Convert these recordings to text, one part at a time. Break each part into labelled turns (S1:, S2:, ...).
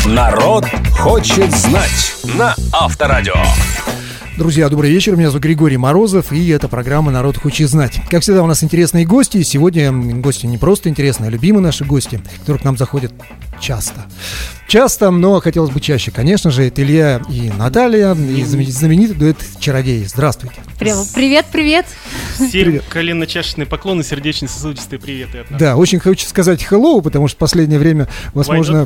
S1: Народ хочет знать на Авторадио.
S2: Друзья, добрый вечер. Меня зовут Григорий Морозов, и это программа «Народ хочет знать». Как всегда, у нас интересные гости. Сегодня гости не просто интересные, а любимые наши гости, которые к нам заходят часто, но хотелось бы чаще. Конечно же, это Илья и Наталья, и знаменитый дуэт «Чародеи». Здравствуйте.
S3: Привет.
S4: Всем колено-чашечные поклоны, сердечно-сосудистые приветы от нас.
S2: Да, очень хочу сказать hello, потому что в последнее время, возможно,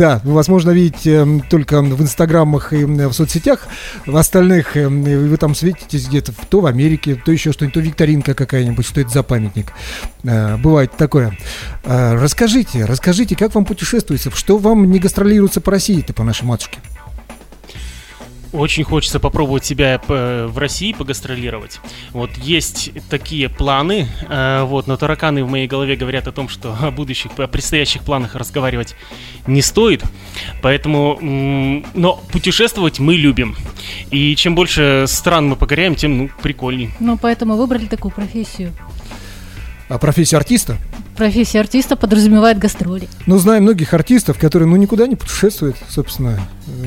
S2: видите только в инстаграмах и в соцсетях, в остальных вы там светитесь где-то то в Америке, то еще что-нибудь, то викторинка какая-нибудь, что это за памятник. Бывает такое. Расскажите, как вам путешествуется, что вам не гастролируется по России-то, по нашей матушке?
S4: Очень хочется попробовать себя в России погастролировать. Вот есть такие планы, но тараканы в моей голове говорят о том, что о предстоящих планах разговаривать не стоит. Поэтому, но путешествовать мы любим. И чем больше стран мы покоряем, тем прикольней.
S3: Поэтому выбрали такую профессию.
S2: А профессия артиста?
S3: Профессия артиста подразумевает гастроли.
S2: Знаю многих артистов, которые никуда не путешествуют, собственно.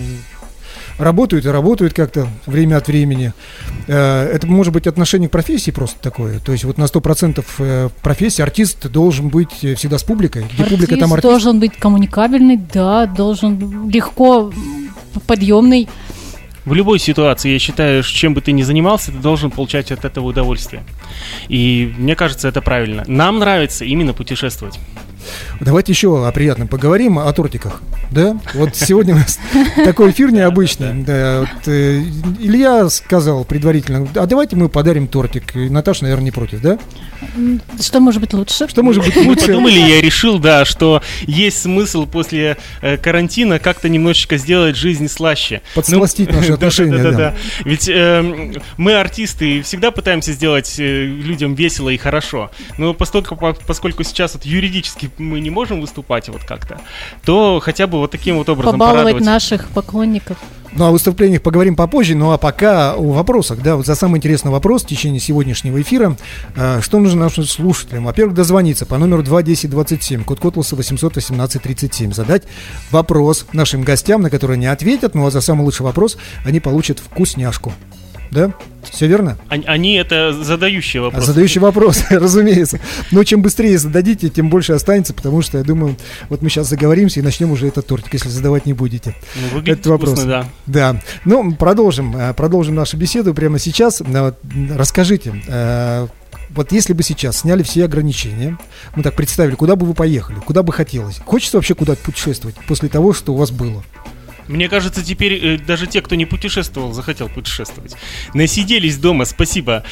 S2: Работают как-то время от времени. Это может быть отношение к профессии просто такое. То есть вот на 100% профессии артист должен быть всегда с публикой. Где публика, там артист.
S3: Должен быть коммуникабельный, да, должен легко подъемный.
S4: В любой ситуации, я считаю, чем бы ты ни занимался, ты должен получать от этого удовольствие. И мне кажется, это правильно. Нам нравится именно путешествовать.
S2: Давайте еще о приятном поговорим, о тортиках. Да? Вот сегодня у нас такой эфир необычный. Да, Илья сказал предварительно, а давайте мы подарим тортик. И Наташа, наверное, не против, да?
S3: Что может быть лучше?
S4: Мы подумали, я решил, что есть смысл после карантина как-то немножечко сделать жизнь слаще.
S2: Подсластить наши отношения.
S4: Да. Ведь мы артисты и всегда пытаемся сделать людям весело и хорошо. Но поскольку сейчас юридически мы не можем выступать как-то, то хотя бы таким образом
S3: побаловать
S4: порадовать
S3: наших поклонников.
S2: О выступлениях поговорим попозже, а пока о вопросах. Да, за самый интересный вопрос в течение сегодняшнего эфира. Что нужно нашим слушателям? Во-первых, дозвониться по номеру 21027, код Котласа 818-37, задать вопрос нашим гостям, на который они ответят, а за самый лучший вопрос они получат вкусняшку. Да? Все верно?
S4: Они это задающие вопросы.
S2: Задающий вопрос, разумеется. Но чем быстрее зададите, тем больше останется, потому что, я думаю, мы сейчас заговоримся и начнем уже этот тортик, если задавать не будете.
S4: Выглядит вкусно,
S2: да. Продолжим нашу беседу прямо сейчас. Расскажите, если бы сейчас сняли все ограничения, мы так представили, куда бы вы поехали, куда бы хотелось? Хочется вообще куда-то путешествовать после того, что у вас было?
S4: Мне кажется, теперь даже те, кто не путешествовал, захотел путешествовать. Насиделись дома, спасибо.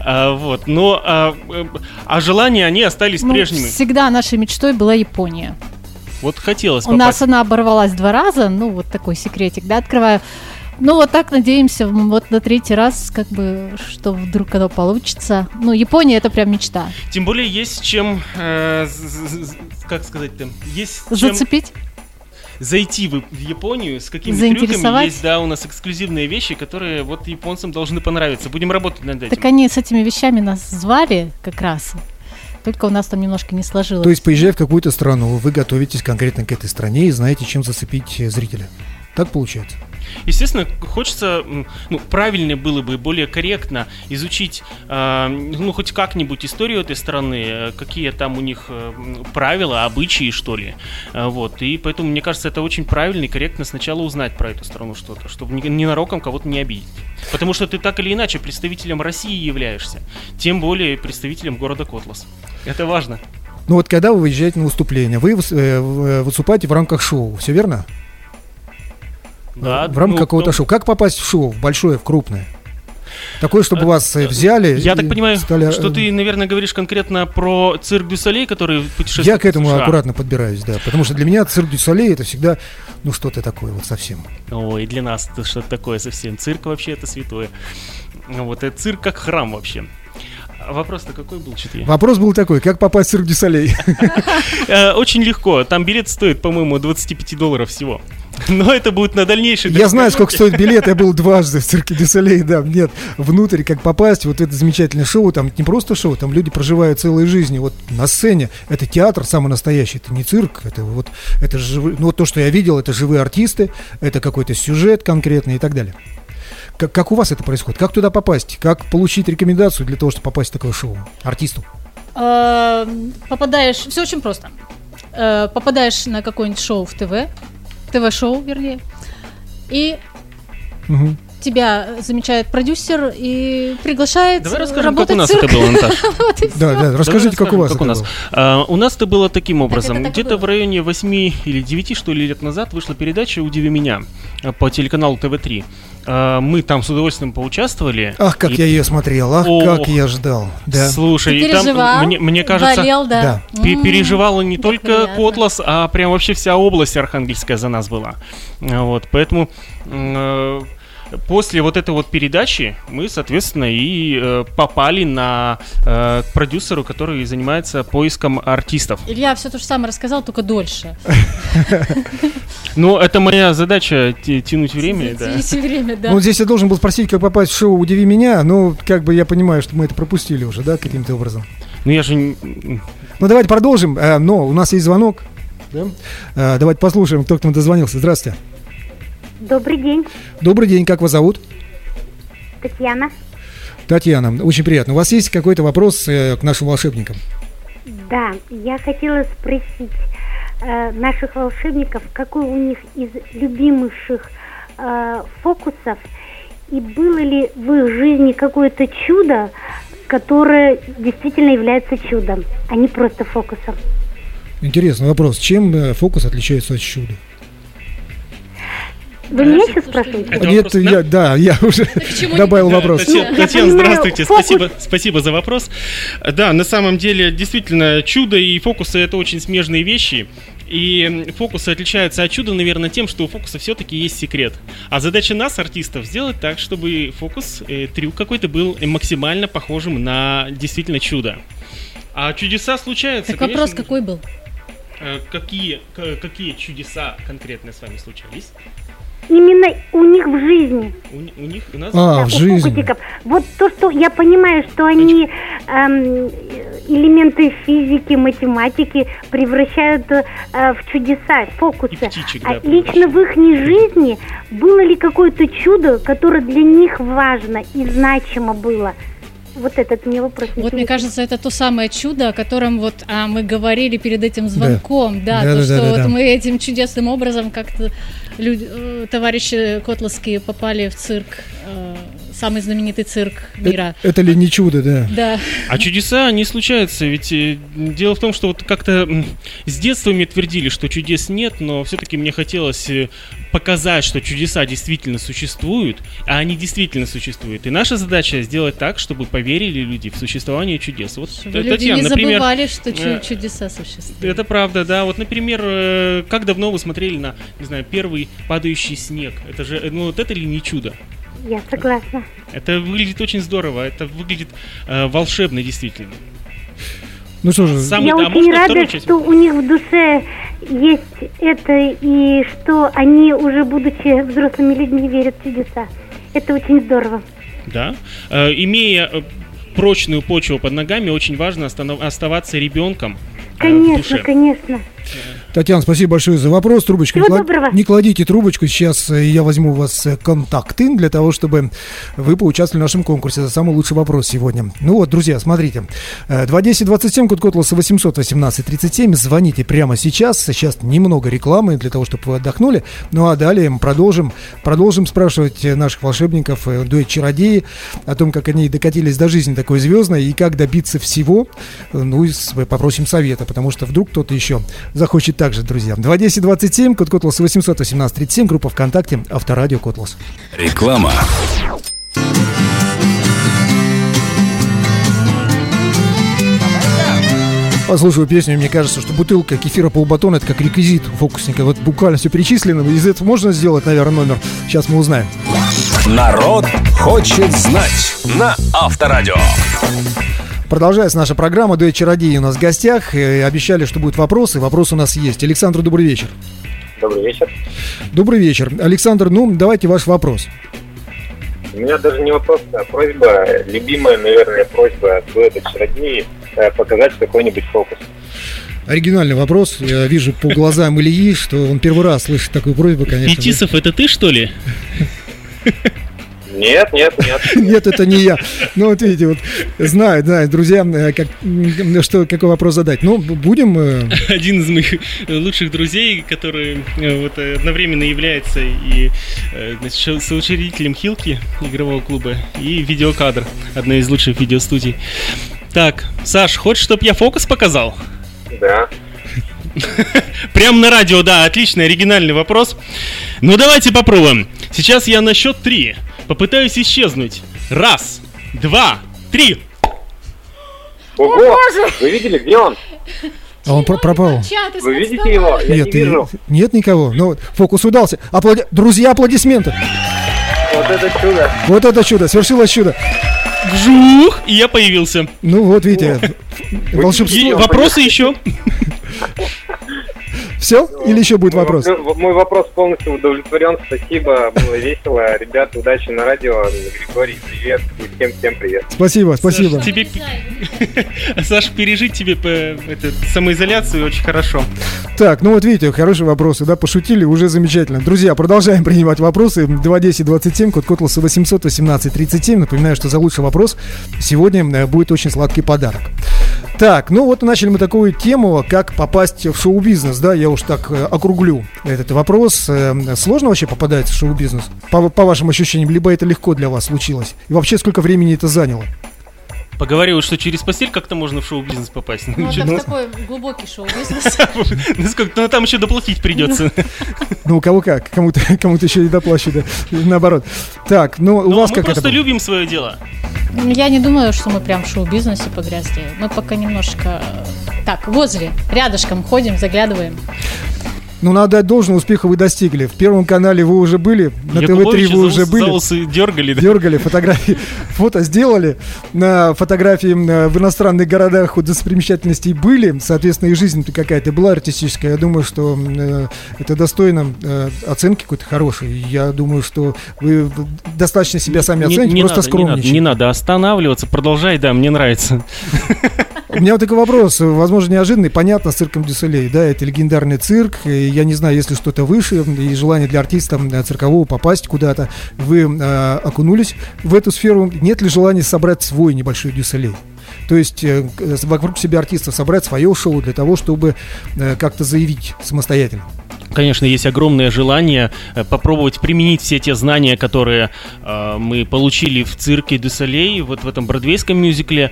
S4: Но желания, они остались прежними.
S3: Всегда нашей мечтой была Япония.
S4: Хотелось попасть.
S3: У нас она оборвалась 2 раза, такой секретик, открываю. Так надеемся, на 3-й раз, что вдруг оно получится. Япония — это прям мечта.
S4: Тем более есть чем, как сказать-то, есть
S3: зацепить.
S4: Зайти в Японию с какими трюками. Есть, у нас эксклюзивные вещи, которые японцам должны понравиться. Будем работать над этим.
S3: Так они с этими вещами нас звали как раз. Только у нас там немножко не сложилось.
S2: То есть, поезжая в какую-то страну, вы готовитесь конкретно к этой стране и знаете, чем зацепить зрителя. Так получается?
S4: Естественно, хочется, правильнее было бы, более корректно изучить, хоть как-нибудь историю этой страны, какие там у них правила, обычаи, что ли. И поэтому, мне кажется, это очень правильно и корректно сначала узнать про эту страну что-то, чтобы ненароком кого-то не обидеть. Потому что ты так или иначе представителем России являешься, тем более представителем города Котлас. Это важно.
S2: Когда вы выезжаете на выступление, вы выступаете в рамках шоу, все верно?
S4: Да,
S2: в рамках какого-то шоу. Как попасть в шоу, в большое, в крупное? Такое, чтобы вас взяли.
S4: Я так понимаю, что ты, наверное, говоришь конкретно про Цирк дю Солей, который путешествует.
S2: Я к этому аккуратно подбираюсь, да. Потому что для меня Цирк дю Солей — это всегда, что-то такое совсем.
S4: И для нас это что-то такое совсем. Цирк вообще это святое. Это цирк как храм вообще. Вопрос-то какой был, что-то?
S2: Вопрос был такой: как попасть в Цирк дю Солей?
S4: Очень легко. Там билет стоит, по-моему, $25 всего. Но это будет на дальнейший.
S2: Я знаю, сколько стоит билет, я был дважды в цирке дю Солей, да, нет, внутрь, как попасть, вот это замечательное шоу, там не просто шоу, там люди проживают целые жизни, вот на сцене, это театр самый настоящий, это не цирк, это вот, это живые, ну вот то, что я видел, это живые артисты, это какой-то сюжет конкретный и так далее. Как у вас это происходит? Как туда попасть? Как получить рекомендацию для того, чтобы попасть в такое шоу артисту?
S3: Попадаешь, все очень просто, попадаешь на какое-нибудь шоу в ТВ-шоу, вернее, и тебя замечает продюсер и приглашает.
S4: Давай расскажем, как у нас это было, Наташа.
S2: Да, расскажите, как у вас это было.
S4: У нас это было таким образом. Где-то в районе 8 или 9, что ли, лет назад вышла передача «Удиви меня» по телеканалу ТВ3. Мы там с удовольствием поучаствовали.
S2: Ах, как я ее смотрел, как я ждал. Да.
S4: Слушай,
S3: и там,
S4: мне кажется,
S3: болел, да.
S4: Переживала не только Котлас, а прям вообще вся область Архангельская за нас была. Вот, поэтому после вот этой вот передачи мы, соответственно, и попали к продюсеру, который занимается поиском артистов.
S3: Илья все то же самое рассказал, только дольше.
S4: Ну, это моя задача тянуть время.
S3: Тянуть время, да.
S2: Ну, здесь я должен был спросить, как попасть в шоу «Удиви меня», но как бы я понимаю, что мы это пропустили уже, да, каким-то образом.
S4: Ну, я же...
S2: Ну, давайте продолжим, но у нас есть звонок. Да? Давайте послушаем, кто к нам дозвонился. Здравствуйте.
S5: Добрый день.
S2: Добрый день, как вас зовут?
S5: Татьяна.
S2: Татьяна, очень приятно. У вас есть какой-то вопрос к нашим волшебникам?
S5: Да, я хотела спросить наших волшебников, какой у них из любимейших фокусов, и было ли в их жизни какое-то чудо, которое действительно является чудом, а не просто фокусом.
S2: Интересный вопрос. Чем фокус отличается от чуда?
S5: Вы меня сейчас спрашиваете?
S2: Нет, я уже добавил вопрос.
S4: Татьяна, здравствуйте, спасибо за вопрос. Да, на самом деле, действительно, чудо и фокусы — это очень смежные вещи. И фокусы отличаются от чуда, наверное, тем, что у фокуса все-таки есть секрет. А задача нас, артистов, сделать так, чтобы фокус, трюк какой-то был максимально похожим на действительно чудо. А чудеса случаются.
S3: Так вопрос какой был?
S4: Какие чудеса конкретно с вами случались?
S5: Именно у них в жизни.
S4: У них, у нас?
S2: В жизни.
S5: Фокусиков. Вот то, что я понимаю, что они элементы физики, математики превращают в чудеса, фокусы.
S4: Птичек, да,
S5: лично в их жизни было ли какое-то чудо, которое для них важно и значимо было? Вот этот мне вопрос.
S3: Вот мне кажется, это то самое чудо, о котором вот мы говорили перед этим звонком, что мы этим чудесным образом как-то товарищи котласские попали в цирк, самый знаменитый цирк мира.
S2: Это ли не чудо, да?
S3: Да.
S4: А чудеса не случаются, ведь дело в том, что вот как-то с детства мне твердили, что чудес нет, но все-таки мне хотелось показать, что чудеса действительно существуют, а они действительно существуют. И наша задача сделать так, чтобы поверили люди в существование чудес. Вот,
S3: люди Татьяна, не забывали, что чудеса существуют.
S4: Это правда, да. Вот, например, как давно вы смотрели на, не знаю, первый падающий снег? Это же, вот это ли не чудо?
S5: Я согласна.
S4: Это выглядит очень здорово, это выглядит волшебно, действительно.
S2: Ну что же,
S5: я очень рада, что у них в душе есть это, и что они уже, будучи взрослыми людьми, верят в чудеса. Это очень здорово.
S4: Да. Имея прочную почву под ногами, очень важно оставаться ребенком.
S5: Конечно, конечно.
S2: Татьяна, спасибо большое за вопрос. Трубочку не кладите трубочку. Сейчас я возьму у вас контакты для того, чтобы вы поучаствовали в нашем конкурсе за самый лучший вопрос сегодня. Ну вот, друзья, смотрите. 210-27, код Котласа 818-37. Звоните прямо сейчас. Сейчас немного рекламы для того, чтобы вы отдохнули. Ну а далее мы продолжим спрашивать наших волшебников, дуэт «Чародеи», о том, как они докатились до жизни такой звездной и как добиться всего. Ну и попросим совета, потому что вдруг кто-то еще захочет также, друзья. 210-27, код Котласа 818-37, группа ВКонтакте «Авторадио Котлас».
S1: Реклама.
S2: Послушаю песню, мне кажется, что бутылка кефира полбатона — это как реквизит фокусника. Вот буквально все перечислено. Из этого можно сделать, наверное, номер. Сейчас мы узнаем.
S1: Народ хочет знать на Авторадио.
S2: Продолжается наша программа «Дуэт Чародеи» у нас в гостях. И обещали, что будут вопросы. Вопросы у нас есть. Александр, добрый вечер.
S6: Добрый вечер.
S2: Добрый вечер. Александр, давайте ваш вопрос.
S6: У меня даже не вопрос, а просьба, любимая, наверное, просьба дуэта «Чародеи» показать какой-нибудь фокус.
S2: Оригинальный вопрос. Я вижу по глазам Ильи, что он первый раз слышит такую просьбу, конечно.
S4: Фетисов, это ты, что ли?
S6: Нет.
S2: Нет, это не я. Ну, вот видите, знают, друзья, какой вопрос задать. Будем...
S4: Один из моих лучших друзей, который одновременно является и соучредителем Хилки, игрового клуба, и Видеокадр, одной из лучших видеостудий. Так, Саш, хочешь, чтобы я фокус показал?
S6: Да.
S4: Прям на радио, да, отличный, оригинальный вопрос. Давайте попробуем. Сейчас я на счет 3 попытаюсь исчезнуть. 1, 2, 3.
S6: Ого! Вы видели, где он?
S2: А он пропал.
S6: Вы видите его? Я не вижу.
S2: Нет никого. Фокус удался. Друзья, аплодисменты.
S6: Вот это чудо.
S2: Вот это чудо. Свершилось чудо.
S4: Вжух! И я появился.
S2: Видите. Волшебство.
S4: Вопросы еще?
S2: Все? Или еще будет вопрос?
S6: Мой вопрос полностью удовлетворен. Спасибо, было весело. Ребята, удачи на радио. Григорий, привет. И всем привет.
S2: Спасибо.
S4: Саш, пережить тебе самоизоляцию очень хорошо.
S2: Так, видите, хорошие вопросы, да, пошутили, уже замечательно. Друзья, продолжаем принимать вопросы. 210-27, код Котласа 800-18-37. Напоминаю, что за лучший вопрос сегодня будет очень сладкий подарок. Так, начали мы такую тему, как попасть в шоу-бизнес, да, я уж так округлю этот вопрос. Сложно вообще попадать в шоу-бизнес, по вашим ощущениям, либо это легко для вас случилось? И вообще, сколько времени это заняло?
S4: Поговорил, что через постель как-то можно в шоу-бизнес попасть.
S3: Это такой глубокий шоу-бизнес.
S4: Там еще доплатить придется.
S2: У кого как, кому-то еще и доплачивают, наоборот. Так, у вас как это?
S4: Мы просто любим свое дело.
S3: Я не думаю, что мы прям в шоу-бизнесе погрязли. Мы пока немножко возле, рядышком ходим, заглядываем.
S2: Надо отдать должное, успеха вы достигли. В Первом канале вы уже были, на ТВ-3 вы уже были.
S4: Волосы дергали, да?
S2: Дергали, фотографии, фото сделали. На фотографии в иностранных городах достопримечательностей были. Соответственно, и жизнь-то какая-то была артистическая. Я думаю, что это достойно оценки какой-то хорошей. Я думаю, что вы достаточно себя сами оцените, просто скромничайте.
S4: Не надо останавливаться, продолжай, да, мне нравится.
S2: У меня такой вопрос, возможно, неожиданный. Понятно, с цирком Дю-Солей, да, это легендарный цирк. И я не знаю, если что-то выше, и желание для артиста циркового попасть куда-то. Вы окунулись в эту сферу. Нет ли желания собрать свой небольшой Дю-Солей? То есть вокруг себя артистов собрать свое шоу для того, чтобы как-то заявить самостоятельно?
S4: Конечно, есть огромное желание попробовать применить все те знания, которые мы получили в цирке Дю-Солей, в этом бродвейском мюзикле,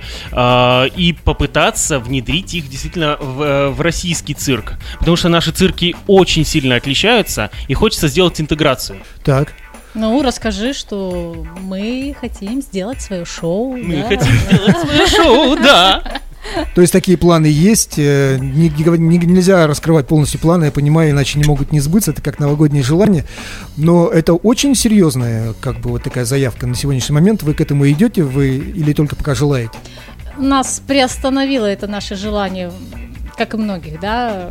S4: и попытаться внедрить их действительно в российский цирк. Потому что наши цирки очень сильно отличаются, и хочется сделать интеграцию.
S2: Так.
S3: Расскажи, что мы хотим сделать свое шоу.
S4: Мы хотим сделать свое шоу, да.
S2: То есть такие планы есть, нельзя раскрывать полностью планы, я понимаю, иначе не могут не сбыться, это как новогодние желания, но это очень серьезная, такая заявка на сегодняшний момент. Вы к этому идете, или только пока желаете?
S3: Нас приостановило это наше желание, как и многих, да.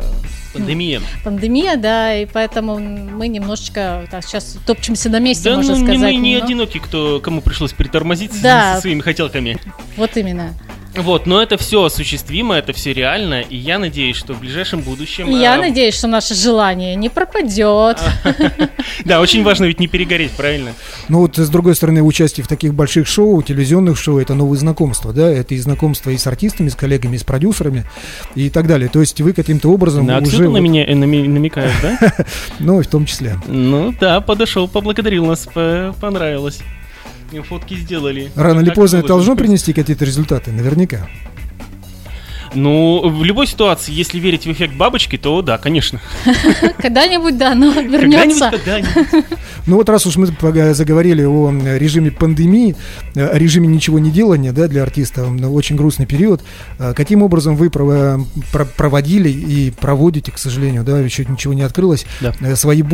S3: Пандемия, да, и поэтому мы немножечко сейчас топчемся на месте, можно сказать.
S4: Мы не одиноки, кому пришлось притормозить со своими хотелками.
S3: Вот именно.
S4: Но это все осуществимо, это все реально, и я надеюсь, что в ближайшем будущем...
S3: Я надеюсь, что наше желание не пропадет.
S4: Да, очень важно ведь не перегореть, правильно?
S2: С другой стороны, участие в таких больших шоу, телевизионных шоу, это новые знакомства, да, это и знакомства и с артистами, с коллегами, с продюсерами и так далее. То есть вы каким-то образом
S4: уже... Кто-то на меня намекает, да?
S2: В том числе.
S4: Да, подошел, поблагодарил нас, понравилось. Фотки сделали.
S2: Рано или поздно это должно принести какие-то результаты, наверняка.
S4: В любой ситуации, если верить в эффект бабочки, то да, конечно.
S3: Когда-нибудь, да, но вернется.
S2: Когда-нибудь. Раз уж мы заговорили о режиме пандемии, о режиме ничего не делания, да, для артиста, очень грустный период. Каким образом вы проводили и проводите, к сожалению, да, еще ничего не открылось, свои будни?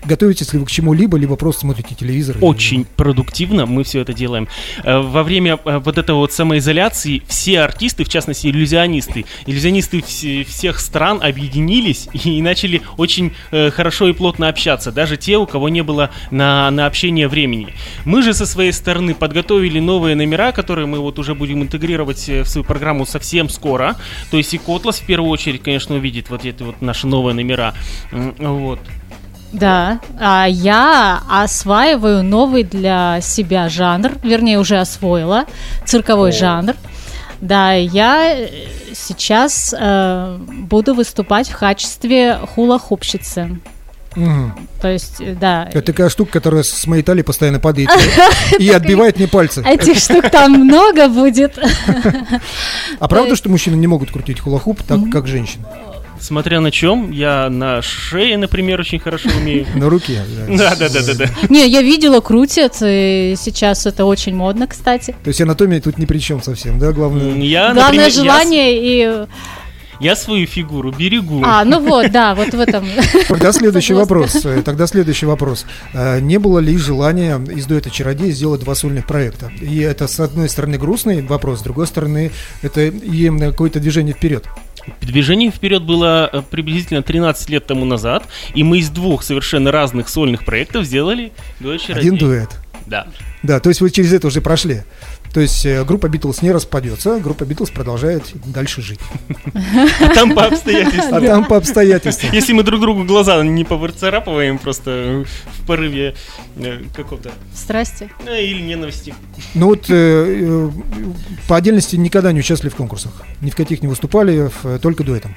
S2: Готовитесь ли вы к чему-либо, либо просто смотрите телевизор?
S4: Очень продуктивно мы все это делаем. Во время вот этого вот самоизоляции все артисты, в частности иллюзионисты всех стран объединились и начали очень хорошо и плотно общаться, даже те, у кого не было на общение времени. Мы же со своей стороны подготовили новые номера, которые мы вот уже будем интегрировать в свою программу совсем скоро. То есть и Котлас в первую очередь, конечно, увидит вот эти вот наши новые номера. Вот.
S3: Да, а я осваиваю новый для себя жанр, вернее, уже освоила, цирковой жанр. Да, я сейчас буду выступать в качестве хула-хупщицы. То есть, да.
S2: Это такая штука, которая с моей талии постоянно падает и отбивает мне пальцы.
S3: Этих штук там много будет.
S2: А правда, что мужчины не могут крутить хула-хуп так, как женщины?
S4: Смотря на чем, я на шее, например, очень хорошо умею.
S2: На руке.
S4: Да.
S3: Не, я видела, крутят, и сейчас это очень модно, кстати.
S2: То есть анатомия тут ни при чем совсем, да?
S3: Главное желание и...
S4: Я свою фигуру берегу.
S3: Ну вот, да, вот в этом.
S2: Тогда следующий вопрос. Не было ли желания из дуэта «Чародей» сделать 2 сольных проекта? И это, с одной стороны, грустный вопрос, с другой стороны, это и какое-то движение вперед.
S4: Движение вперед было приблизительно 13 лет тому назад, и мы из 2 совершенно разных сольных проектов сделали дуэт «Чародей».
S2: Один дуэт.
S4: Да.
S2: Да, то есть вы через это уже прошли. То есть группа Битлз не распадется, группа Битлз продолжает дальше жить.
S4: А там по обстоятельствам. Если мы друг другу глаза не поцарапываем просто в порыве какого-то...
S3: Страсти.
S4: Или ненависти.
S2: Ну вот по отдельности никогда не участвовали в конкурсах. Ни в каких не выступали, только дуэтом.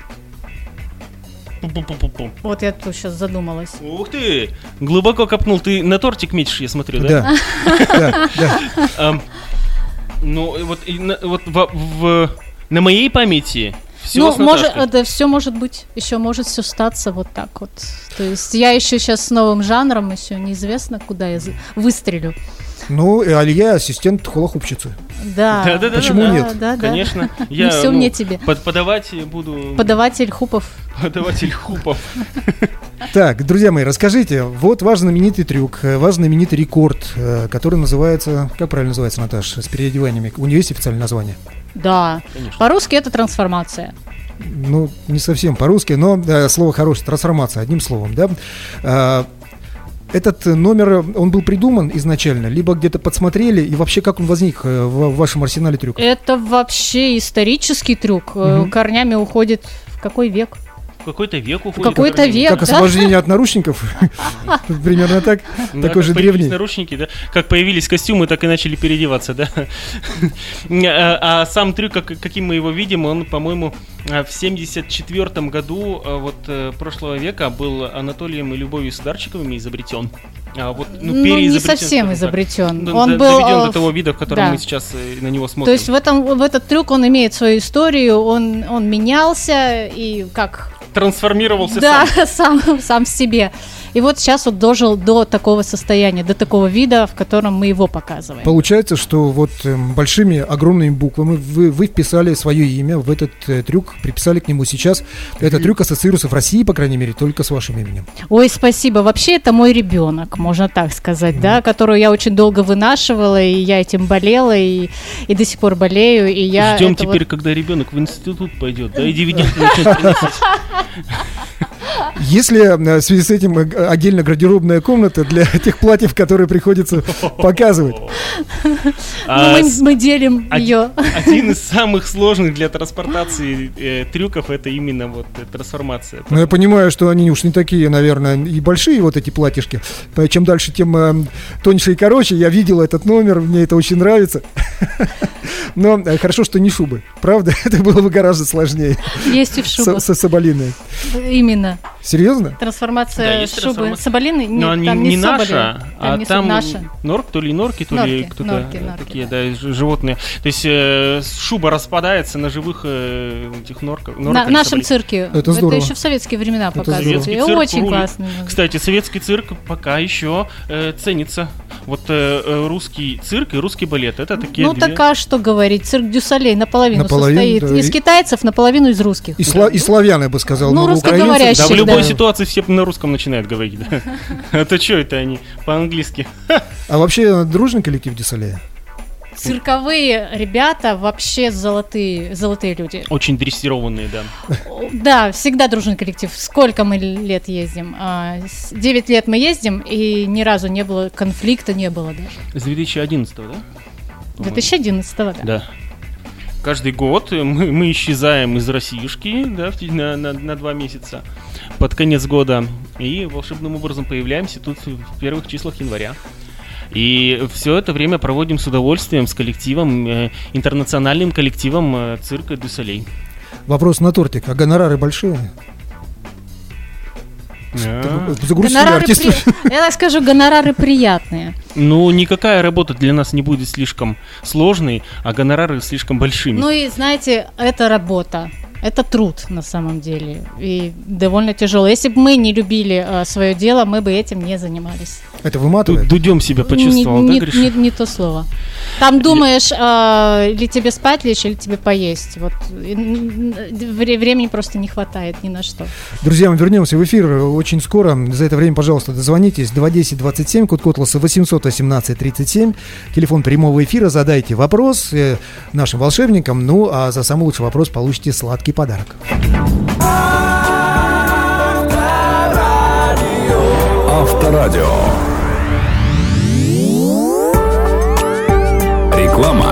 S3: Вот я тут сейчас задумалась.
S4: Ух ты! Глубоко копнул. Ты на тортик метишь, я смотрю, да?
S2: Да.
S4: Ну, вот на моей памяти все
S3: все может быть, еще может все статься вот так вот. То есть я еще сейчас с новым жанром, еще неизвестно, куда я выстрелю.
S2: Ну, Алия ассистент хула-хупщицы.
S3: Да.
S2: Почему нет?
S3: Да.
S4: Конечно.
S3: Не все мне тебе.
S4: Подавать буду...
S3: Подаватель хупов.
S2: Так, друзья мои, расскажите, вот ваш знаменитый трюк, ваш знаменитый рекорд, который называется, как правильно называется, Наташ, с переодеваниями? У нее есть официальное название?
S3: Да, конечно. По-русски это трансформация.
S2: Ну, не совсем по-русски, но слово хорошее, трансформация, одним словом, да? Этот номер, он был придуман изначально, либо где-то подсмотрели, и вообще как он возник в вашем арсенале трюков?
S3: Это вообще исторический трюк, корнями уходит в какой век?
S4: В какой-то век уходит.
S3: Какой-то век,
S2: как освобождение от наручников? Примерно так. Такой же древний.
S4: Наручники, да? Как появились костюмы, так и начали переодеваться, да? А сам трюк, каким мы его видим, он, по-моему, в 1974 году прошлого века был Анатолием и Любовью Сударчиковыми изобретен.
S3: Не совсем изобретен.
S4: Он был доведен до того вида, в котором мы сейчас на него смотрим.
S3: То есть в этот трюк он имеет свою историю, он менялся и как...
S4: Трансформировался
S3: сам в себе. И вот сейчас он дожил до такого состояния, до такого вида, в котором мы его показываем.
S2: Получается, что вот большими, огромными буквами вы вписали свое имя в этот трюк, приписали к нему сейчас. Этот трюк ассоциируется в России, по крайней мере, только с вашим именем.
S3: Ой, спасибо. Вообще это мой ребенок, можно так сказать, да, которую я очень долго вынашивала, и я этим болела, и до сих пор болею. И я
S4: ждем теперь, когда ребенок в институт пойдет, да, и дивиденды начнет приносить.
S2: Если в связи с этим отдельно гардеробная комната для тех платьев, которые приходится показывать.
S3: Мы делим ее.
S4: Один из самых сложных для транспортации трюков — это именно вот трансформация.
S2: Ну, я понимаю, что они уж не такие, наверное, и большие вот эти платьишки. Чем дальше, тем тоньше и короче. Я видел этот номер, мне это очень нравится. Но хорошо, что не шубы. Правда? Это было бы гораздо сложнее.
S3: Есть и в шубах.
S2: Соболиные.
S3: Именно.
S2: Серьезно?
S3: Трансформация шубы. Соболины?
S4: Но
S3: нет, там
S4: не
S3: не
S4: наша, а там
S3: наша.
S4: то ли норки, кто-то такие, да, животные. То есть шуба распадается на живых этих норках.
S3: В нашем цирке.
S2: Это здорово.
S3: Это еще в советские времена показывают. Очень классно.
S4: Кстати, советский цирк пока еще ценится. Вот русский цирк и русский балет — это такие
S3: две... так а что говорить? Цирк Дю Солей наполовину состоит из китайцев, наполовину из русских.
S2: И славян, я бы сказал.
S3: Русскоговорящие.
S4: любой ситуации все на русском начинают говорить, да? А то что это они по-английски?
S2: А вообще дружный коллектив Дюсалея?
S3: Цирковые ребята вообще золотые люди.
S4: Очень дрессированные, да.
S3: Да, всегда дружный коллектив. Сколько мы лет ездим? 9 лет мы ездим, и ни разу не было конфликта, не было даже.
S4: С 2011-го, да?
S3: 2011-го, да.
S4: Да. Каждый год мы исчезаем из Россиюшки, да, на 2 месяца под конец года, и волшебным образом появляемся тут в первых числах января. И все это время проводим с удовольствием с коллективом, интернациональным коллективом цирка Дю Солей.
S2: Вопрос на тортик. А гонорары большие?
S3: Я так скажу, гонорары приятные.
S4: Ну, никакая работа для нас не будет слишком сложной, а гонорары слишком большими.
S3: Ну и, знаете, это работа. Это труд на самом деле и довольно тяжело. Если бы мы не любили свое дело, мы бы этим не занимались.
S2: Это выматывает?
S4: Дудем себя почувствовал, да, Гриша?
S3: Не то слово. Там думаешь, или тебе спать лечь, или тебе поесть. Вот времени просто не хватает ни на что.
S2: Друзья, мы вернемся в эфир очень скоро. За это время, пожалуйста, дозвонитесь. 210-27, код Котласа 818-37. Телефон прямого эфира. Задайте вопрос нашим волшебникам. Ну, а за самый лучший вопрос получите сладкий подарок.
S1: Авторадио. Реклама.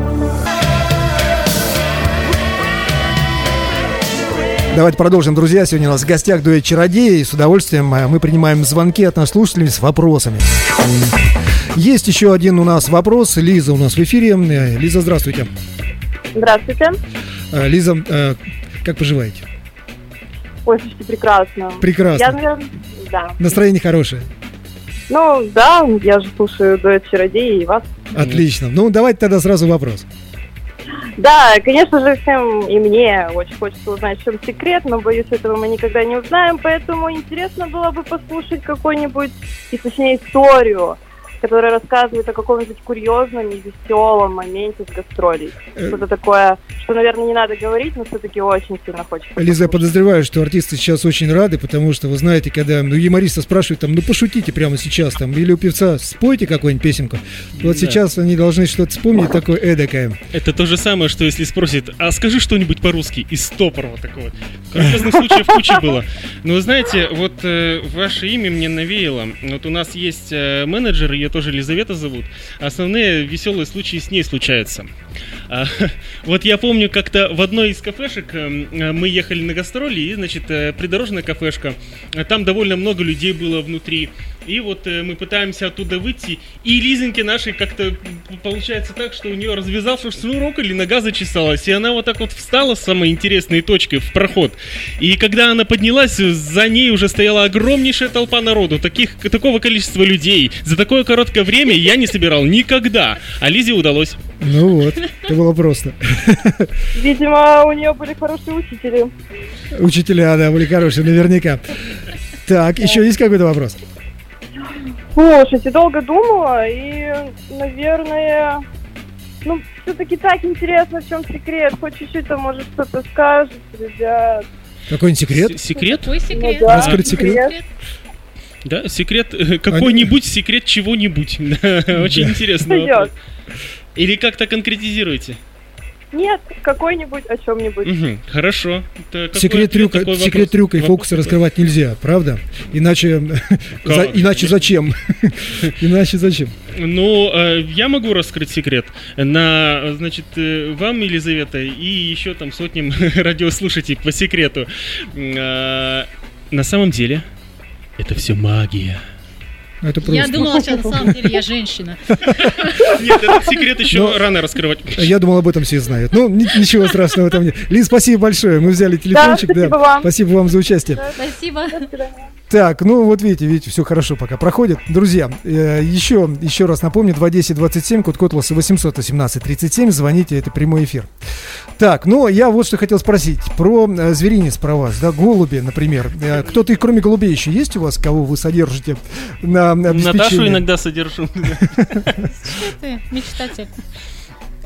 S2: Давайте продолжим, друзья. Сегодня у нас в гостях дуэт «Чародеи». С удовольствием мы принимаем звонки от наших слушателей с вопросами. Есть еще один у нас вопрос. Лиза у нас в эфире. Лиза, здравствуйте.
S7: Здравствуйте.
S2: Лиза, как поживаете?
S7: Ой, слушайте, прекрасно.
S2: Прекрасно.
S7: Я, наверное, да.
S2: Настроение хорошее?
S7: Ну, да, я же слушаю дуэт «Чародеи» и вас.
S2: Отлично. Ну, давайте тогда сразу вопрос.
S7: Да, конечно же, всем и мне очень хочется узнать, в чем секрет, но, боюсь, этого мы никогда не узнаем, поэтому интересно было бы послушать какой-нибудь, и точнее, историю, которая рассказывает о каком-нибудь курьезном и веселом моменте с гастролей. Что-то такое, что, наверное, не надо говорить, но все-таки очень сильно хочется.
S2: Лиза, я подозреваю, что артисты сейчас очень рады, потому что, вы знаете, когда юмориста спрашивают, там, ну пошутите прямо сейчас, там, или у певца спойте какую-нибудь песенку, вот да. Сейчас они должны что-то вспомнить такое эдакое.
S4: Это то же самое, что если спросит, а скажи что-нибудь по-русски из стопора такого. Курьезных случаев куча было. Но вы знаете, вот ваше имя мне навеяло. Вот у нас есть менеджер, ее тоже Елизавета зовут. Основные веселые случаи с ней случаются. Вот я помню, как-то в одной из кафешек мы ехали на гастроли, и, значит, придорожная кафешка. Там довольно много людей было внутри. И вот мы пытаемся оттуда выйти, и Лизоньке нашей как-то получается так, что у нее развязался шнурок или нога зачесалась, и она вот так вот встала с самой интересной точкой в проход. И когда она поднялась, за ней уже стояла огромнейшая толпа народу, такого количества людей. За такое короткое время я не собирал никогда, а Лизе удалось.
S2: Ну вот, это было просто.
S7: Видимо, у нее были хорошие учители.
S2: Учителя, да, были хорошие, наверняка. Так, еще есть какой-то вопрос?
S7: Слушайте, долго думала, и, наверное, ну, все-таки так интересно, в чем секрет. Хоть чуть-чуть, там, может, что-то скажет, ребят.
S2: Какой-нибудь секрет?
S4: Секрет?
S3: Какой секрет?
S7: Ну, да.
S2: Раскрыть секрет?
S4: Да, секрет, какой-нибудь секрет чего-нибудь. Очень интересно. Или как-то конкретизируете?
S7: Нет, какой-нибудь о чем-нибудь.
S2: Хорошо. Секрет трюка и фокуса раскрывать нельзя, правда? Иначе зачем? Иначе зачем?
S4: Ну, я могу раскрыть секрет. Значит, вам, Елизавета, и еще там сотням радиослушателей по секрету. На самом деле, это все магия.
S2: Это просто...
S3: Я думала, что на самом деле я женщина.
S4: Нет, этот секрет еще рано раскрывать.
S2: Я думал, об этом все знают. Ну, ничего страшного там нет. Лиз, спасибо большое. Мы взяли телефончик.
S7: Да, спасибо вам.
S2: Спасибо вам за участие.
S3: Да, спасибо.
S2: Так, ну вот видите, все хорошо пока проходит. Друзья, еще раз напомню, 210-27, код Котласа 818-37, звоните, это прямой эфир. Так, ну я вот что хотел спросить про зверинец, про вас, да, голуби, например. Кто-то, кроме голубей, еще есть у вас, кого вы содержите на обеспечение?
S4: Наташу иногда содержу.
S3: Что ты, мечтатель?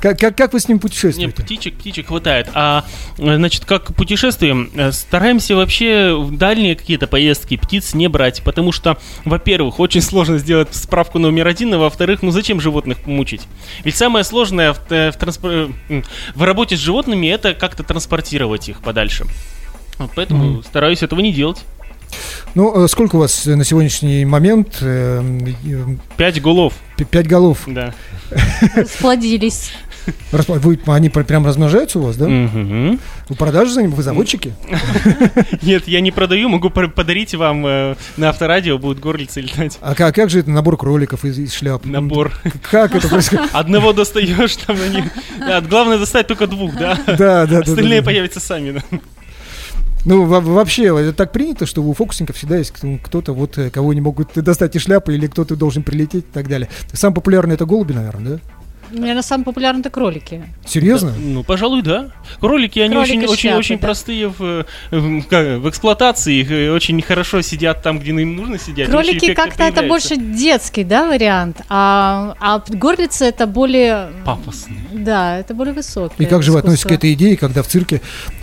S2: Как вы с ним путешествуете?
S4: Нет, птичек хватает. Значит, как путешествуем, стараемся вообще в дальние какие-то поездки птиц не брать, потому что, во-первых, очень сложно сделать справку номер 1, а во-вторых, зачем животных мучить? Ведь самое сложное в работе с животными — это как-то транспортировать их подальше. Вот поэтому стараюсь этого не делать.
S2: Сколько у вас на сегодняшний момент?
S4: 5 голов.
S2: 5 голов?
S4: Да.
S3: Сплодились.
S2: Они прям размножаются у вас, да?
S4: Угу.
S2: Вы продажи за ними? Вы заводчики?
S4: Нет, я не продаю, могу подарить вам на Авторадио, будут горлицы летать.
S2: А как же это набор кроликов из шляп?
S4: Набор.
S2: Как это происходит?
S4: Одного достаешь, там они... Главное достать только 2, да?
S2: Да.
S4: Остальные появятся сами, да.
S2: Вообще, это так принято, что у фокусников всегда есть кто-то, кого не могут достать из шляпы, или кто-то должен прилететь и так далее. Самый популярный — это голуби, наверное, да?
S3: Наверное, самые популярные — это кролики.
S2: Серьезно?
S4: Да, пожалуй, да. Кролики, они очень простые в эксплуатации, их очень хорошо сидят там, где им нужно сидеть.
S3: Кролики как-то это больше детский, да, вариант, а горлицы — это более...
S4: Пафосные.
S3: Да, это более высокие.
S2: И как же вы относитесь к этой идее, когда в цирке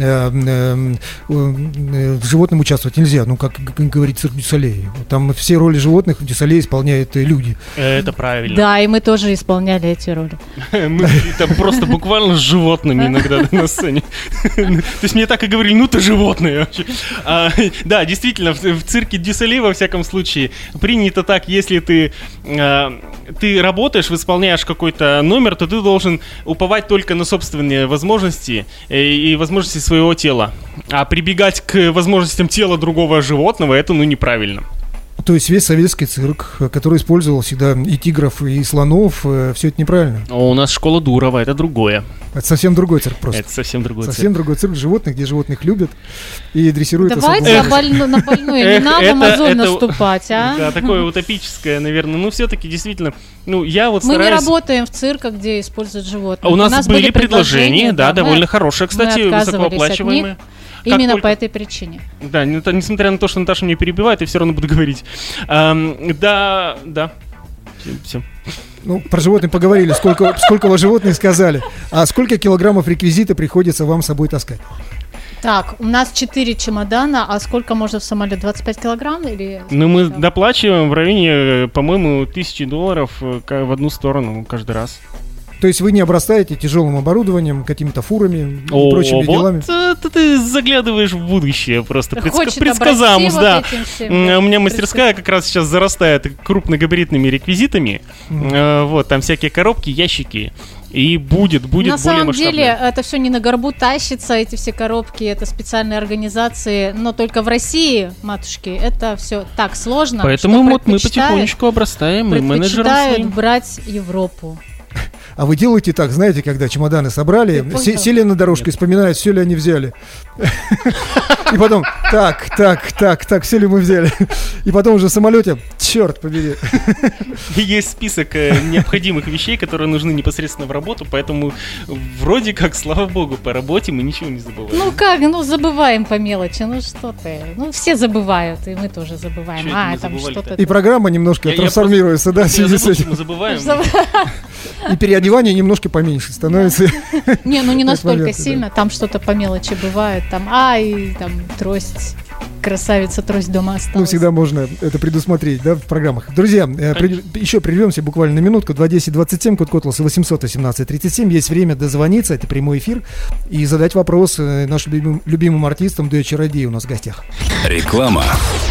S2: животным участвовать нельзя, как говорит цирк Дю-Солей? Там все роли животных в Дю-Солей исполняют люди.
S4: Это правильно.
S3: Да, и мы тоже исполняли эти роли.
S4: Мы там просто буквально с животными иногда на сцене. То есть мне так и говорили, ты животное вообще. Да, действительно, в цирке Дю-Солей, во всяком случае, принято так: если ты работаешь, исполняешь какой-то номер, то ты должен уповать только на собственные возможности и возможности своего тела. А прибегать к возможностям тела другого животного — это неправильно.
S2: То есть весь советский цирк, который использовал всегда и тигров, и слонов, все это неправильно?
S4: У нас школа Дурова, это другое.
S2: Это совсем другой цирк просто.
S4: Это совсем другой цирк.
S2: Совсем другой цирк животных, где животных любят и дрессируют.
S3: Давайте на больное не надо мозоль наступать, а?
S4: Да, такое утопическое, наверное. Все-таки действительно, я
S3: стараюсь... Мы не работаем в цирках, где используют животных.
S4: У нас были предложения, да, довольно хорошие, кстати, высокооплачиваемые.
S3: Именно по этой причине.
S4: Да, несмотря на то, что Наташа меня перебивает, я все равно буду говорить. Да. Все.
S2: Про животных поговорили. Сколько у вас животных сказали. А сколько килограммов реквизита приходится вам с собой таскать?
S3: Так, у нас 4 чемодана, а сколько можно в самолет? 25 килограмм или...
S4: Мы доплачиваем в районе, по-моему, $1000 в одну сторону каждый раз.
S2: То есть вы не обрастаете тяжелым оборудованием, какими-то фурами и прочими делами?
S4: Ты заглядываь в будущее просто. Предсказамус, да. У меня мастерская как раз сейчас зарастает крупногабаритными реквизитами. Там всякие коробки, ящики. И будет более масштабно.
S3: На самом деле это все не на горбу тащится, эти все коробки, это специальные организации, но только в России, матушки, это все так сложно.
S4: Поэтому мы потихонечку обрастаем и менеджером
S3: предпочитают брать Европу.
S2: А вы делаете так, знаете, когда чемоданы собрали, сели на дорожку и вспоминают, все ли они взяли. И потом, так, все ли мы взяли. И потом уже в самолете, черт побери.
S4: Есть список необходимых вещей, которые нужны непосредственно в работу, поэтому вроде как, слава богу, по работе мы ничего не забываем.
S3: Забываем по мелочи, что ты. Все забывают, и мы тоже забываем.
S2: И программа немножко трансформируется, да, в связи с этим.
S4: Мы забываем.
S2: И переодевание немножко поменьше становится.
S3: Не настолько сильно, там что-то по мелочи бывает, там трость, красавица, трость дома осталась.
S2: Всегда можно это предусмотреть, да, в программах. Друзья, еще прервемся буквально на минутку. 210-27, код Котласа 800-18-37. Есть время дозвониться, это прямой эфир, и задать вопрос нашим любимым артистам дуэт «Чародей» у нас в гостях.
S1: Реклама.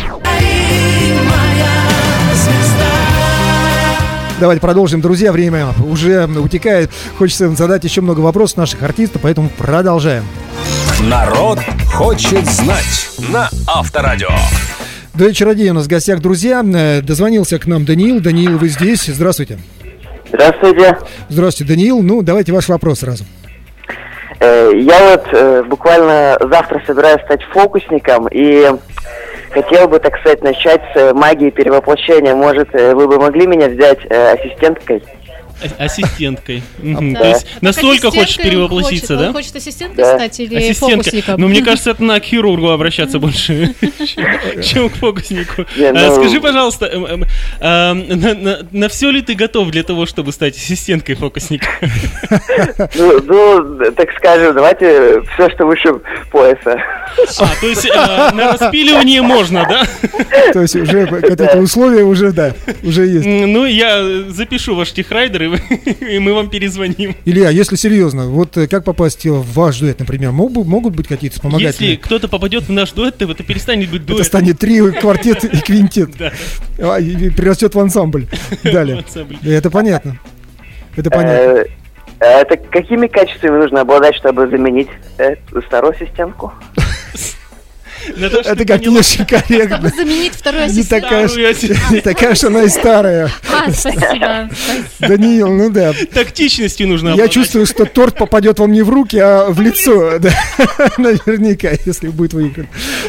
S2: Давайте продолжим, друзья, время уже утекает. Хочется задать еще много вопросов наших артистов, поэтому продолжаем.
S1: Народ хочет знать на Авторадио.
S2: Дуэт «Чародей» у нас в гостях, друзья. Дозвонился к нам Даниил. Даниил, вы здесь? Здравствуйте.
S8: Здравствуйте.
S2: Здравствуйте, Даниил. Давайте ваш вопрос сразу.
S8: Я буквально завтра собираюсь стать фокусником и хотел бы, так сказать, начать с магии перевоплощения. Может, вы бы могли меня взять ассистенткой?
S4: Ассистенткой. То есть настолько хочешь перевоплотиться, да?
S3: Он хочет ассистенткой стать или фокусником?
S4: Ну, мне кажется, это надо к хирургу обращаться больше, чем к фокуснику. Скажи, пожалуйста, на все ли ты готов для того, чтобы стать ассистенткой фокусника?
S8: Ну, так скажем, давайте все, что выше пояса.
S4: То есть на распиливание можно, да?
S2: То есть уже какие-то условия уже, да, уже есть.
S4: Ну, я запишу ваш техрайдер, и мы вам перезвоним.
S2: Илья, если серьезно, вот как попасть в ваш дуэт, например, могут быть какие-то вспомогательные?
S4: Если кто-то попадет в наш дуэт, то это перестанет быть дуэтом.
S2: Это станет трио, квартет и квинтет. И перерастет в ансамбль. Далее. Это понятно. Это понятно.
S8: Это какими качествами нужно обладать, чтобы заменить старую ассистентку?
S2: Это как не очень корректно.
S3: Чтобы заменить вторую ассистентку.
S2: Не такая, что она и старая.
S3: Спасибо.
S2: Даниил, ну да.
S4: Тактичностью нужно обладать.
S2: Я чувствую, что торт попадет вам не в руки, а в лицо. Наверняка, если будет выигран.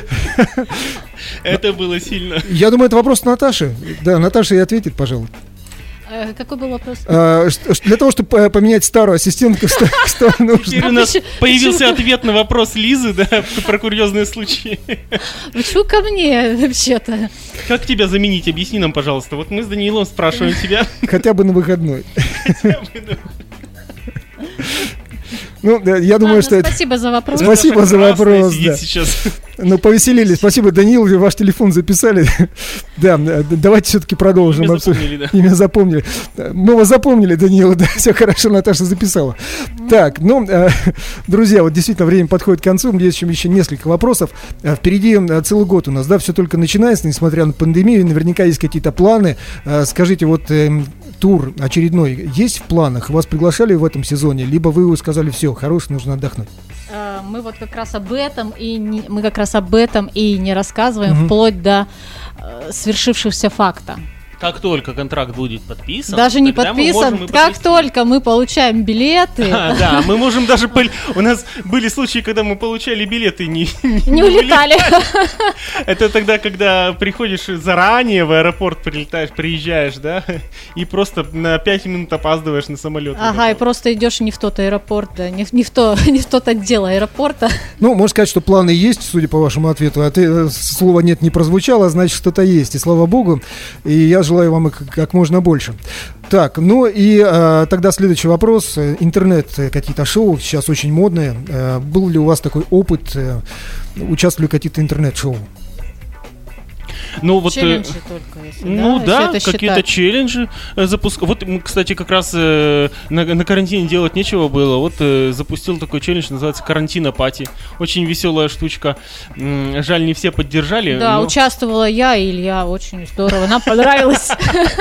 S4: Это было сильно.
S2: Я думаю, это вопрос Наташи. Да, Наташа и ответит, пожалуй.
S3: Какой был вопрос?
S2: Для того, чтобы поменять старую ассистентку, что нужно?
S4: Теперь у нас появился ответ на вопрос Лизы, да, про курьезные случаи.
S3: Почему ко мне вообще-то?
S4: Как тебя заменить? Объясни нам, пожалуйста. Вот мы с Даниилом спрашиваем тебя.
S2: Хотя бы на выходной. Ну, я думаю, что это...
S3: Спасибо за вопрос.
S2: Спасибо за вопрос, да.
S4: Сейчас.
S2: Ну, повеселились. Спасибо, Даниил, ваш телефон записали. Да, давайте все-таки продолжим.
S4: Имя запомнили, да.
S2: Имя запомнили. Мы вас запомнили, Даниил, да, все хорошо, Наташа записала. Так, ну, друзья, вот действительно время подходит к концу. Есть еще несколько вопросов. Впереди целый год у нас, да, все только начинается, несмотря на пандемию. Наверняка есть какие-то планы. Скажите, вот тур очередной есть в планах? Вас приглашали в этом сезоне? Либо вы сказали, все, хорош, нужно отдохнуть?
S3: Мы вот как раз об этом и не рассказываем вплоть до свершившегося факта.
S4: Как только контракт будет подписан,
S3: даже не подписан, как только мы получаем билеты.
S4: Да, мы можем даже... У нас были случаи, когда мы получали билеты, не
S3: улетали.
S4: Это тогда, когда приходишь заранее в аэропорт, приезжаешь, да, и просто на 5 минут опаздываешь на самолет.
S3: Ага, и просто идешь не в тот аэропорт, да, не в тот отдел аэропорта.
S2: Ну, можно сказать, что планы есть, судя по вашему ответу. А слово «нет» не прозвучало, значит, что-то есть. И слава богу. И я желаю вам как можно больше. Так, ну и тогда следующий вопрос. Интернет, какие-то шоу сейчас очень модные. Был ли у вас такой опыт? Участвовали в каких-то интернет-шоу?
S3: Ну, вот, челленджи только, если,
S4: ну да, какие-то челленджи запускал. Вот, кстати, как раз на карантине делать нечего было. Вот запустил такой челлендж, называется «Карантина-пати». Очень веселая штучка. Жаль, не все поддержали.
S3: Да, участвовала я и Илья, очень здорово, нам понравилось.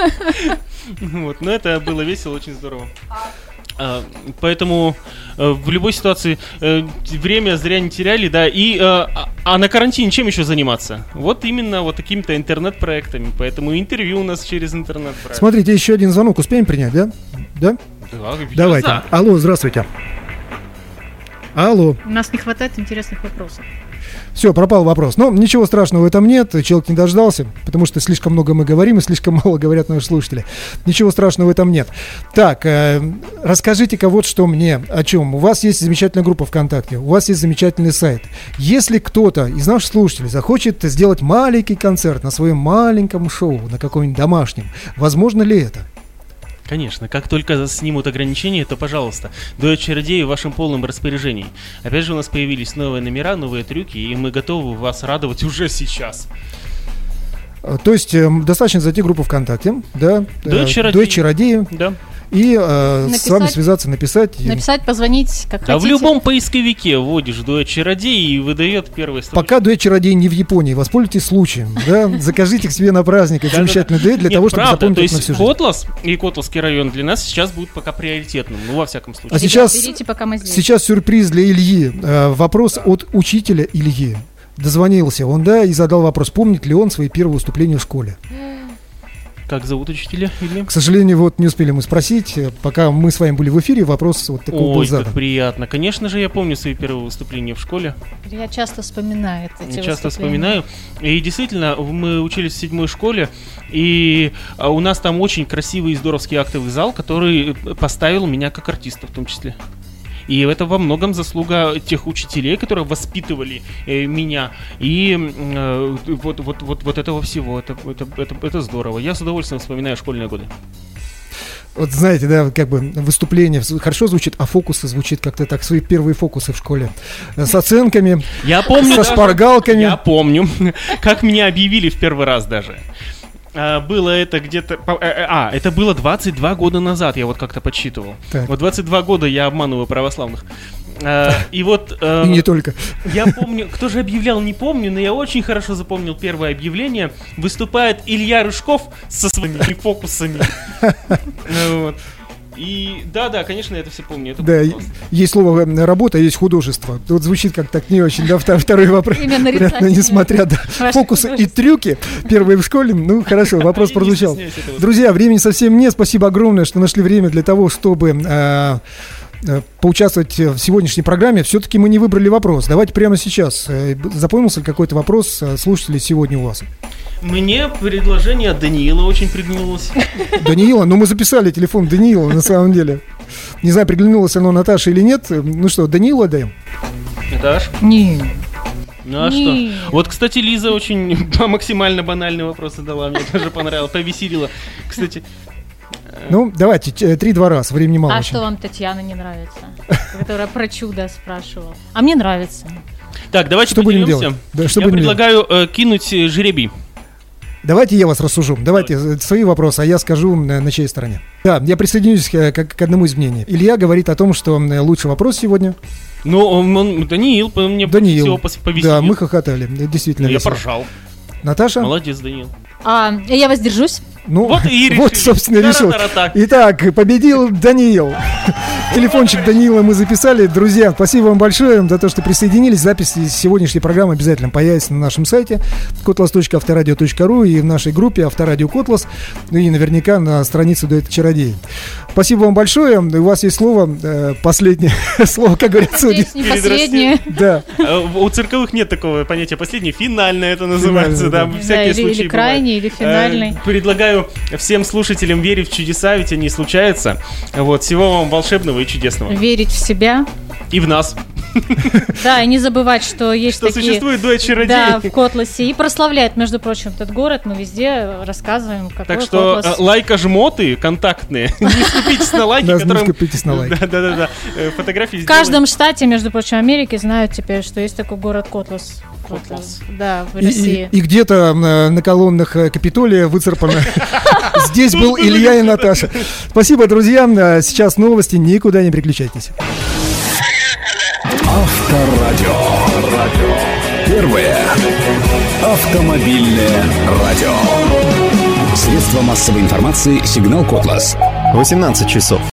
S4: Вот, но это было весело, очень здорово. Поэтому в любой ситуации время зря не теряли, да. И а на карантине чем еще заниматься? Вот именно вот такими-то интернет-проектами. Поэтому интервью у нас через интернет-проект.
S2: Смотрите, еще один звонок успеем принять, да? Да?
S4: Да,
S2: давайте.
S4: Да.
S2: Алло, здравствуйте. Алло.
S3: У нас не хватает интересных вопросов.
S2: Все, пропал вопрос. Но ничего страшного в этом нет. Человек не дождался, потому что слишком много мы говорим и слишком мало говорят наши слушатели. Ничего страшного в этом нет. Так, расскажите-ка вот что мне о чем. У вас есть замечательная группа ВКонтакте, у вас есть замечательный сайт. Если кто-то из наших слушателей захочет сделать маленький концерт на своем маленьком шоу, на каком-нибудь домашнем, возможно ли это?
S4: Конечно, как только снимут ограничения, то, пожалуйста, дуэт чародеи в вашем полном распоряжении. Опять же, у нас появились новые номера, новые трюки, и мы готовы вас радовать уже сейчас.
S2: То есть достаточно зайти в группу ВКонтакте, да?
S4: Дуэт
S2: чародеи.
S4: Да.
S2: И с вами связаться, написать,
S3: позвонить, как
S4: да,
S3: хотите.
S4: В любом поисковике вводишь дуэт чародей и выдает первый строчку.
S2: Пока дуэт чародей не в Японии, воспользуйтесь случаем, да, закажите к себе на праздник этот замечательный дуэт для того, чтобы запомнить на всю жизнь.
S4: Котлас и Котласский район для нас сейчас будет пока приоритетным, ну, во всяком случае.
S2: А сейчас сюрприз для Ильи. Вопрос от учителя Ильи. Дозвонился он, да, и задал вопрос, помнит ли он свои первые выступления в школе.
S4: Как зовут учителя? Или?
S2: К сожалению, вот не успели мы спросить. Пока мы с вами были в эфире, вопрос вот такой был задан.
S4: Ой, как приятно. Конечно же, я помню свои первые выступления в школе.
S3: Я часто вспоминаю эти
S4: Часто вспоминаю. И действительно, мы учились в 7-й школе, и у нас там очень красивый и здоровский актовый зал, который поставил меня как артиста в том числе. И это во многом заслуга тех учителей, которые воспитывали меня. И вот этого всего. Это здорово. Я с удовольствием вспоминаю школьные годы.
S2: Вот знаете, да, как бы выступление хорошо звучит, а фокусы звучат как-то так, свои первые фокусы в школе. С оценками,
S4: я помню,
S2: со шпаргалками.
S4: Я помню, как меня объявили в первый раз даже. Было это где-то... это было 22 года назад, я вот как-то подсчитывал. Так. Вот 22 года я обманываю православных. И вот...
S2: И не только.
S4: Я помню, кто же объявлял, не помню, но я очень хорошо запомнил первое объявление. Выступает Илья Рыжков со своими фокусами. И да, конечно, я это все помню. Это
S2: да, есть слово работа, есть художество. Тут звучит как так не очень, да, второй вопрос. Именно несмотря на фокусы и трюки, первые в школе, ну хорошо, вопрос прозвучал. Друзья, времени совсем нет. Спасибо огромное, что нашли время для того, чтобы поучаствовать в сегодняшней программе. Все-таки мы не выбрали вопрос. Давайте прямо сейчас. Запомнился ли какой-то вопрос слушателей сегодня у вас?
S4: Мне предложение Даниила очень приглянулось.
S2: Даниила? Ну, мы записали телефон Даниила, на самом деле. Не знаю, приглянулось оно Наташе или нет. Ну что, Даниила даем?
S4: Наташ?
S3: Нет.
S4: Ну а что? Вот, кстати, Лиза очень максимально банальный вопрос задала. Мне тоже понравилось, повеселила. Кстати...
S2: Ну, давайте, 3-2 раз, времени мало.
S3: А что вам Татьяна не нравится? Которая про чудо спрашивала. А мне нравится.
S4: Так, давайте поделимся. Я предлагаю кинуть жеребий.
S2: Давайте я вас рассужу. Давайте свои вопросы, а я скажу, на чьей стороне. Да, я присоединюсь к одному из мнений. Илья говорит о том, что лучший вопрос сегодня.
S4: Ну, Даниил, мне всего повеселил.
S2: Да, мы хохотали, действительно.
S4: Я поржал.
S2: Наташа?
S4: Молодец, Даниил.
S3: Я воздержусь.
S2: Ну, вот, собственно, решил. Итак, победил Даниил. Телефончик Даниила мы записали. Друзья, спасибо вам большое за то, что присоединились. Запись сегодняшней программы обязательно появится на нашем сайте kotlas.avtoradio.ru и в нашей группе Авторадио Котлас, и наверняка на странице Дуэта Чародеи. Спасибо вам большое. У вас есть слово, последнее слово, как говорится.
S3: Не последнее.
S2: Да.
S4: У цирковых нет такого понятия последнее. Финальное это называется. Да, всякие случаи.
S3: Или крайний, или финальный.
S4: Предлагаю всем слушателям верить в чудеса, ведь они случаются. Вот, всего вам волшебного и чудесного.
S3: Верить в себя.
S4: И в нас.
S3: Да, и не забывать, что есть такие...
S4: Что существует дуэт чародеев.
S3: Да, в Котласе. И прославляет, между прочим, этот город. Мы везде рассказываем, какой
S4: Так что
S3: Котлас.
S4: Лайка-жмоты контактные. Не скупитесь на лайки,
S2: которым... Не скупитесь на лайки.
S4: Да. Фотографии
S3: в каждом штате, между прочим, Америки знают теперь, что есть такой город Котлас. Да, в России.
S2: И где-то на колоннах Капитолия выцарпано. Здесь был Илья и Наташа. Спасибо, друзья. Сейчас новости. Никуда не переключайтесь.
S1: Авторадио. Первое автомобильное радио. Средство массовой информации «Сигнал Котлас».
S9: 18 часов.